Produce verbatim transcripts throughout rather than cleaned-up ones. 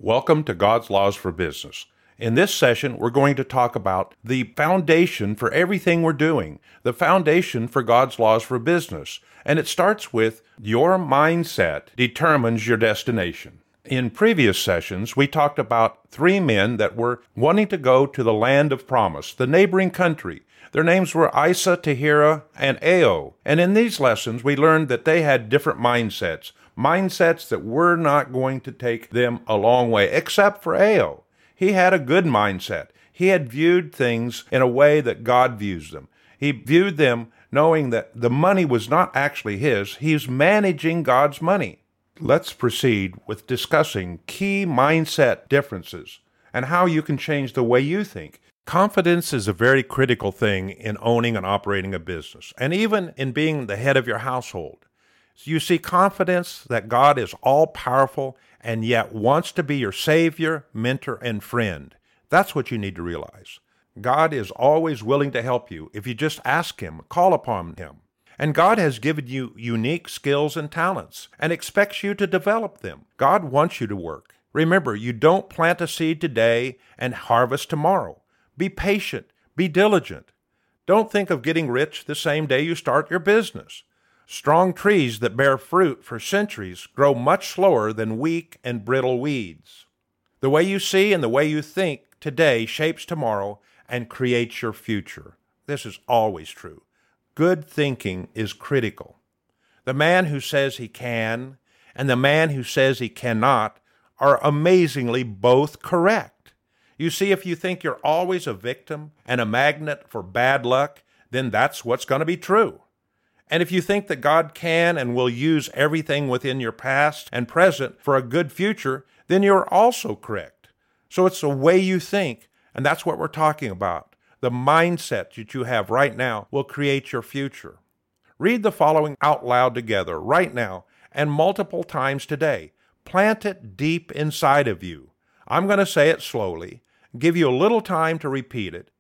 Welcome to God's Laws for Business. In this session, we're going to talk about the foundation for everything we're doing, the foundation for God's laws for business. And it starts with your mindset determines your destination. In previous sessions, we talked about three men that were wanting to go to the land of promise, the neighboring country. Their names were Isa, Tahira, and Ao. And in these lessons, we learned that they had different mindsets, mindsets that were not going to take them a long way, except for Ao. He had a good mindset. He had viewed things in a way that God views them. He viewed them knowing that the money was not actually his. He's managing God's money. Let's proceed with discussing key mindset differences and how you can change the way you think. Confidence is a very critical thing in owning and operating a business, and even in being the head of your household. You see confidence that God is all-powerful and yet wants to be your Savior, mentor, and friend. That's what you need to realize. God is always willing to help you if you just ask Him, call upon Him. And God has given you unique skills and talents and expects you to develop them. God wants you to work. Remember, you don't plant a seed today and harvest tomorrow. Be patient. Be diligent. Don't think of getting rich the same day you start your business. Strong trees that bear fruit for centuries grow much slower than weak and brittle weeds. The way you see and the way you think today shapes tomorrow and creates your future. This is always true. Good thinking is critical. The man who says he can and the man who says he cannot are amazingly both correct. You see, if you think you're always a victim and a magnet for bad luck, then that's what's going to be true. And if you think that God can and will use everything within your past and present for a good future, then you're also correct. So it's the way you think, and that's what we're talking about. The mindset that you have right now will create your future. Read the following out loud together right now and multiple times today. Plant it deep inside of you. I'm going to say it slowly, give you a little time to repeat it.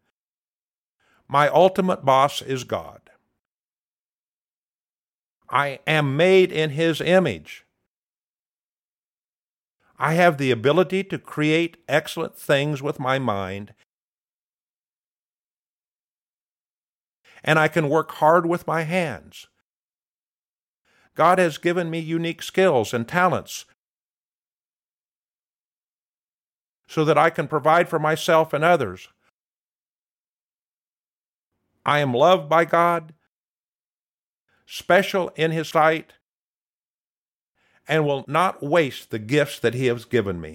My ultimate boss is God. I am made in His image. I have the ability to create excellent things with my mind, and I can work hard with my hands. God has given me unique skills and talents so that I can provide for myself and others. I am loved by God, special in His sight, and will not waste the gifts that He has given me.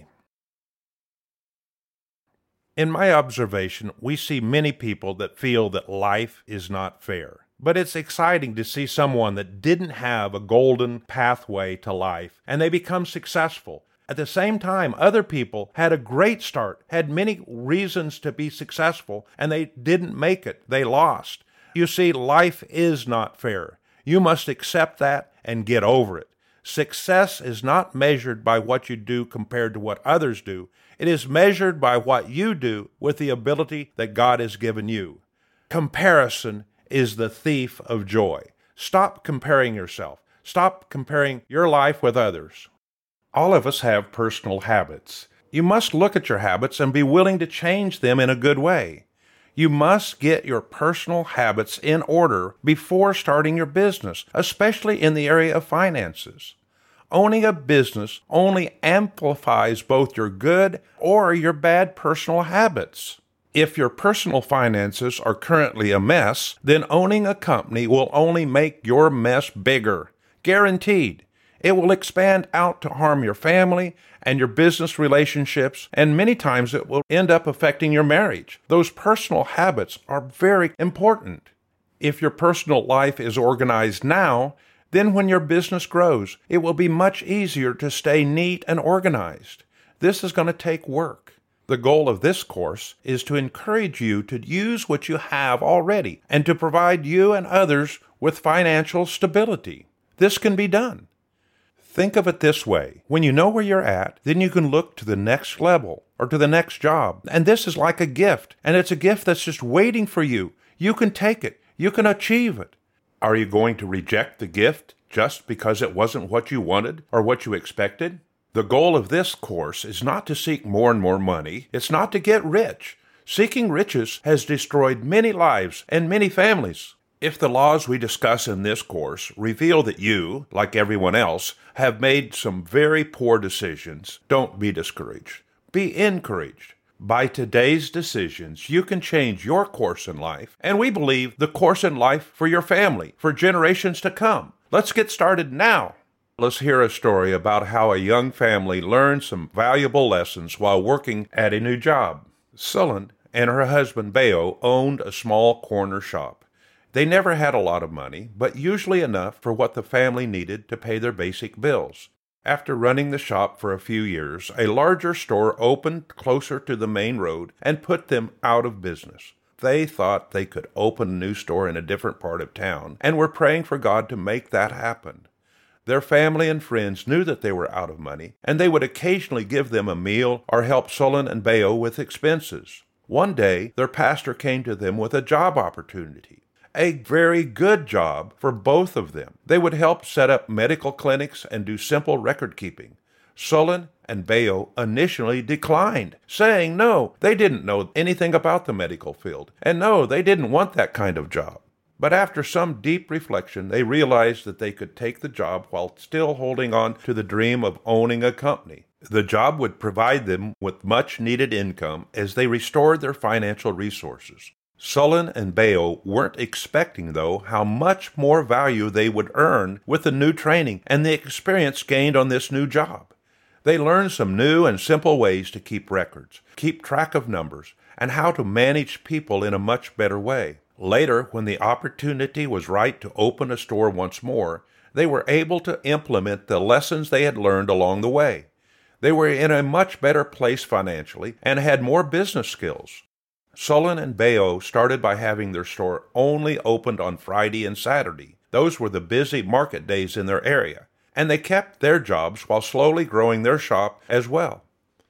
In my observation, we see many people that feel that life is not fair. But it's exciting to see someone that didn't have a golden pathway to life, and they become successful. At the same time, other people had a great start, had many reasons to be successful, and they didn't make it. They lost. You see, life is not fair. You must accept that and get over it. Success is not measured by what you do compared to what others do. It is measured by what you do with the ability that God has given you. Comparison is the thief of joy. Stop comparing yourself. Stop comparing your life with others. All of us have personal habits. You must look at your habits and be willing to change them in a good way. You must get your personal habits in order before starting your business, especially in the area of finances. Owning a business only amplifies both your good or your bad personal habits. If your personal finances are currently a mess, then owning a company will only make your mess bigger. Guaranteed. It will expand out to harm your family and your business relationships, and many times it will end up affecting your marriage. Those personal habits are very important. If your personal life is organized now, then when your business grows, it will be much easier to stay neat and organized. This is going to take work. The goal of this course is to encourage you to use what you have already and to provide you and others with financial stability. This can be done. Think of it this way. When you know where you're at, then you can look to the next level or to the next job. And this is like a gift, and it's a gift that's just waiting for you. You can take it. You can achieve it. Are you going to reject the gift just because it wasn't what you wanted or what you expected? The goal of this course is not to seek more and more money. It's not to get rich. Seeking riches has destroyed many lives and many families. If the laws we discuss in this course reveal that you, like everyone else, have made some very poor decisions, don't be discouraged. Be encouraged. By today's decisions, you can change your course in life, and we believe the course in life for your family, for generations to come. Let's get started now. Let's hear a story about how a young family learned some valuable lessons while working at a new job. Sullin and her husband Bayo owned a small corner shop. They never had a lot of money, but usually enough for what the family needed to pay their basic bills. After running the shop for a few years, a larger store opened closer to the main road and put them out of business. They thought they could open a new store in a different part of town and were praying for God to make that happen. Their family and friends knew that they were out of money, and they would occasionally give them a meal or help Sullin and Bayo with expenses. One day, their pastor came to them with a job opportunity. A very good job for both of them. They would help set up medical clinics and do simple record keeping. Sullin and Bayo initially declined, saying no, they didn't know anything about the medical field, and no, they didn't want that kind of job. But after some deep reflection, they realized that they could take the job while still holding on to the dream of owning a company. The job would provide them with much-needed income as they restored their financial resources. Sullin and Bayo weren't expecting, though, how much more value they would earn with the new training and the experience gained on this new job. They learned some new and simple ways to keep records, keep track of numbers, and how to manage people in a much better way. Later, when the opportunity was right to open a store once more, they were able to implement the lessons they had learned along the way. They were in a much better place financially and had more business skills. Sullin and Bayo started by having their store only opened on Friday and Saturday. Those were the busy market days in their area, and they kept their jobs while slowly growing their shop as well.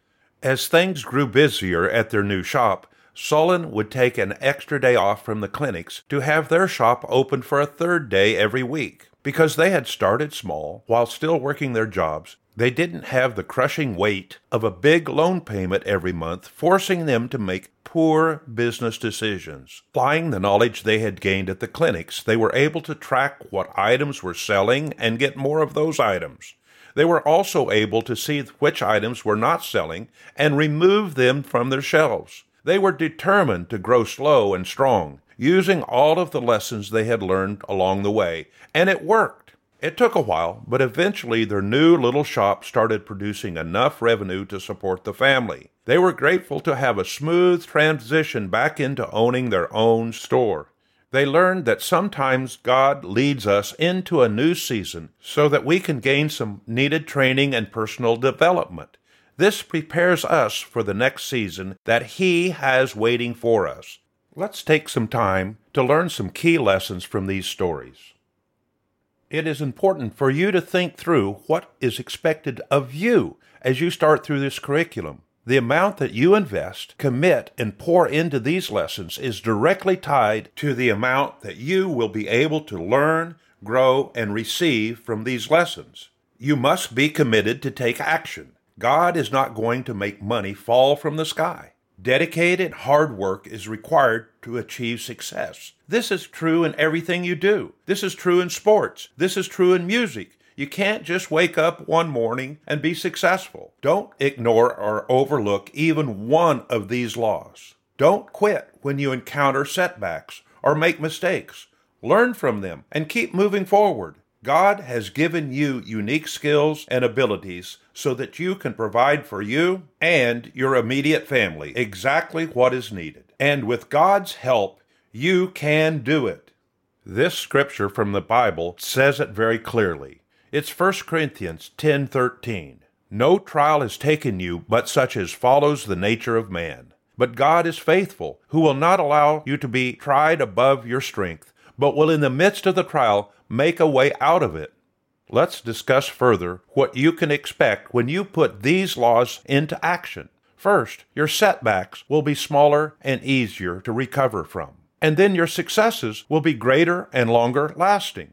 As things grew busier at their new shop, Sullin would take an extra day off from the clinics to have their shop open for a third day every week. Because they had started small while still working their jobs, they didn't have the crushing weight of a big loan payment every month, forcing them to make poor business decisions. Applying the knowledge they had gained at the clinics, they were able to track what items were selling and get more of those items. They were also able to see which items were not selling and remove them from their shelves. They were determined to grow slow and strong, using all of the lessons they had learned along the way, and it worked. It took a while, but eventually their new little shop started producing enough revenue to support the family. They were grateful to have a smooth transition back into owning their own store. They learned that sometimes God leads us into a new season so that we can gain some needed training and personal development. This prepares us for the next season that He has waiting for us. Let's take some time to learn some key lessons from these stories. It is important for you to think through what is expected of you as you start through this curriculum. The amount that you invest, commit, and pour into these lessons is directly tied to the amount that you will be able to learn, grow, and receive from these lessons. You must be committed to take action. God is not going to make money fall from the sky. Dedicated hard work is required to achieve success. This is true in everything you do. This is true in sports. This is true in music. You can't just wake up one morning and be successful. Don't ignore or overlook even one of these laws. Don't quit when you encounter setbacks or make mistakes. Learn from them and keep moving forward. God has given you unique skills and abilities so that you can provide for you and your immediate family exactly what is needed. And with God's help, you can do it. This scripture from the Bible says it very clearly. It's First Corinthians ten thirteen. No trial has taken you but such as follows the nature of man. But God is faithful, who will not allow you to be tried above your strength, but will in the midst of the trial make a way out of it. Let's discuss further what you can expect when you put these laws into action. First, your setbacks will be smaller and easier to recover from, and then your successes will be greater and longer lasting.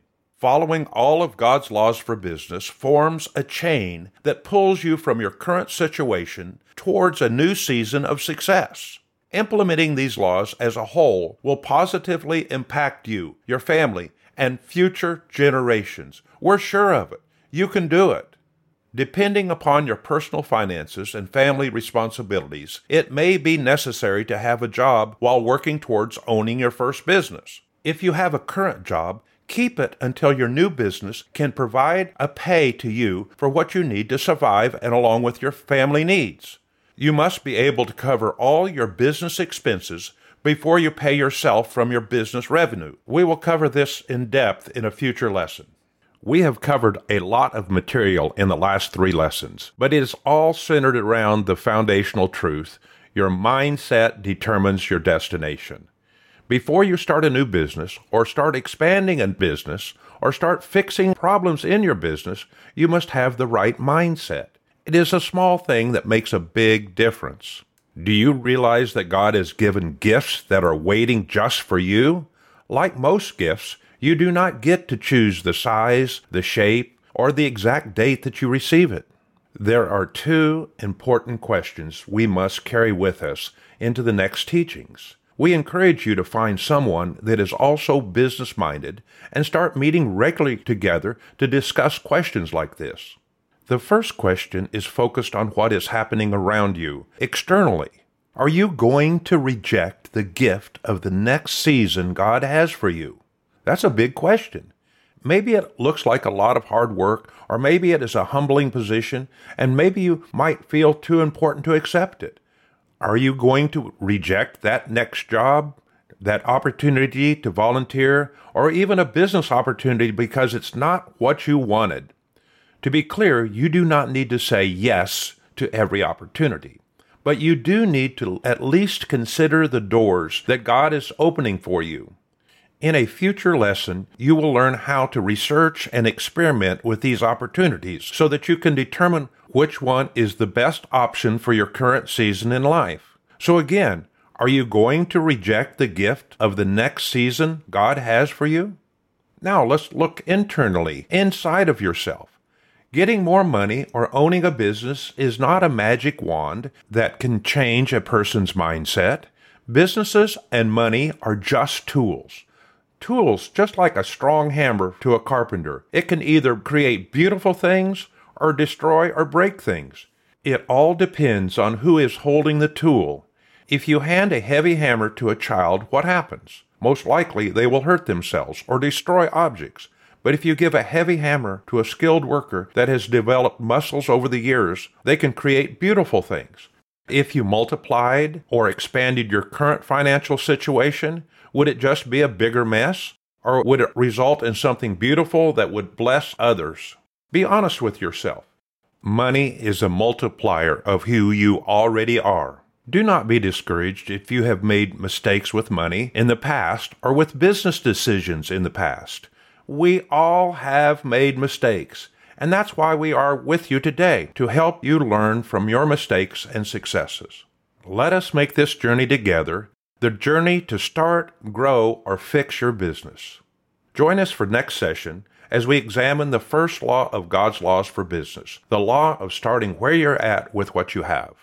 Following all of God's laws for business forms a chain that pulls you from your current situation towards a new season of success. Implementing these laws as a whole will positively impact you, your family, and future generations. We're sure of it. You can do it. Depending upon your personal finances and family responsibilities, it may be necessary to have a job while working towards owning your first business. If you have a current job, keep it until your new business can provide a pay to you for what you need to survive and along with your family needs. You must be able to cover all your business expenses before you pay yourself from your business revenue. We will cover this in depth in a future lesson. We have covered a lot of material in the last three lessons, but it is all centered around the foundational truth: your mindset determines your destination. Before you start a new business, or start expanding a business, or start fixing problems in your business, you must have the right mindset. It is a small thing that makes a big difference. Do you realize that God has given gifts that are waiting just for you? Like most gifts, you do not get to choose the size, the shape, or the exact date that you receive it. There are two important questions we must carry with us into the next teachings. We encourage you to find someone that is also business-minded and start meeting regularly together to discuss questions like this. The first question is focused on what is happening around you, externally. Are you going to reject the gift of the next season God has for you? That's a big question. Maybe it looks like a lot of hard work, or maybe it is a humbling position, and maybe you might feel too important to accept it. Are you going to reject that next job, that opportunity to volunteer, or even a business opportunity because it's not what you wanted? To be clear, you do not need to say yes to every opportunity, but you do need to at least consider the doors that God is opening for you. In a future lesson, you will learn how to research and experiment with these opportunities so that you can determine which one is the best option for your current season in life. So again, are you going to reject the gift of the next season God has for you? Now let's look internally, inside of yourself. Getting more money or owning a business is not a magic wand that can change a person's mindset. Businesses and money are just tools. Tools, just like a strong hammer to a carpenter. It can either create beautiful things or destroy or break things. It all depends on who is holding the tool. If you hand a heavy hammer to a child, what happens? Most likely they will hurt themselves or destroy objects. But if you give a heavy hammer to a skilled worker that has developed muscles over the years, they can create beautiful things. If you multiplied or expanded your current financial situation, would it just be a bigger mess? Or would it result in something beautiful that would bless others? Be honest with yourself. Money is a multiplier of who you already are. Do not be discouraged if you have made mistakes with money in the past or with business decisions in the past. We all have made mistakes, and that's why we are with you today, to help you learn from your mistakes and successes. Let us make this journey together, the journey to start, grow, or fix your business. Join us for next session as we examine the first law of God's laws for business, the law of starting where you're at with what you have.